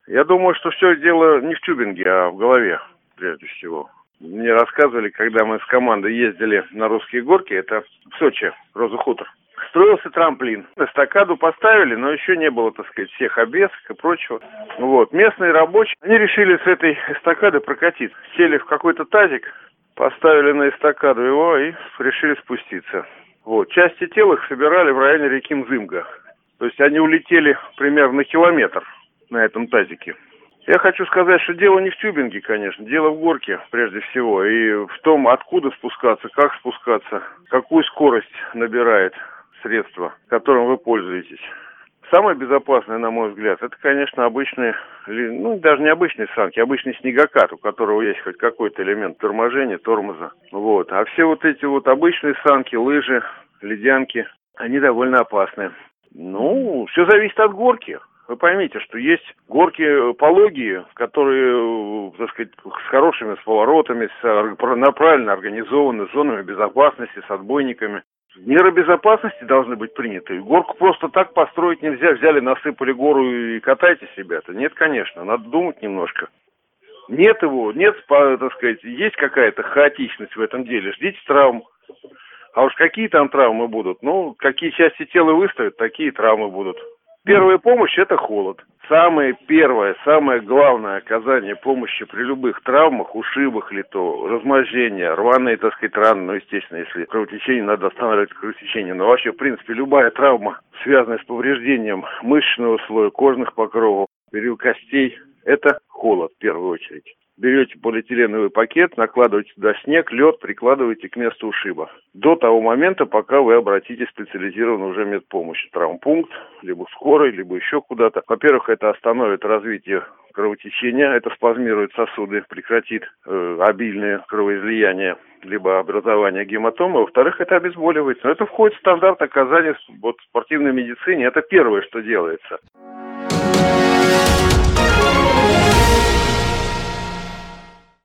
Я думаю, что все дело не в тюбинге, а в голове, прежде всего. Мне рассказывали, когда мы с командой ездили на русские горки, это в Сочи, Роза Хутор. Строился трамплин. Эстакаду поставили, но еще не было, так сказать, всех обвесок и прочего. Вот. Местные рабочие, они решили с этой эстакады прокатиться. Сели в какой-то тазик, поставили на эстакаду его и решили спуститься. Вот. Части тел их собирали в районе реки Мзымга. То есть они улетели примерно на километр на этом тазике. Я хочу сказать, что дело не в тюбинге, конечно, дело в горке прежде всего. И в том, откуда спускаться, как спускаться, какую скорость набирает средство, которым вы пользуетесь. Самое безопасное, на мой взгляд, это, конечно, обычные, ну, даже не обычные санки, обычный снегокат, у которого есть хоть какой-то элемент торможения, тормоза. Вот. А все вот эти вот обычные санки, лыжи, ледянки, они довольно опасны. Ну, все зависит от горки. Вы поймите, что есть горки пологие, которые, так сказать, с хорошими поворотами, правильно организованы, с зонами безопасности, с отбойниками. Меры безопасности должны быть приняты. Горку просто так построить нельзя. Взяли, насыпали гору и катайтесь, ребята. Нет, конечно, надо думать немножко. Нет его, нет, так сказать, есть какая-то хаотичность в этом деле. Ждите травм. А уж какие там травмы будут? Ну, какие части тела выставят, такие травмы будут. Первая помощь – это холод. Самое первое, самое главное оказание помощи при любых травмах, ушибах ли то, размозжения, рваные, так сказать, раны, ну, естественно, если кровотечение, надо останавливать кровотечение. Но вообще, в принципе, любая травма, связанная с повреждением мышечного слоя, кожных покровов, период костей – это холод в первую очередь. Берете полиэтиленовый пакет, накладываете туда снег, лед, прикладываете к месту ушиба. До того момента, пока вы обратитесь в специализированную уже медпомощь. Травмпункт, либо скорой, либо еще куда-то. Во-первых, это остановит развитие кровотечения, это спазмирует сосуды, прекратит обильное кровоизлияние, либо образование гематомы. Во-вторых, это обезболивает. Но это входит в стандарт оказания в спортивной медицине. Это первое, что делается.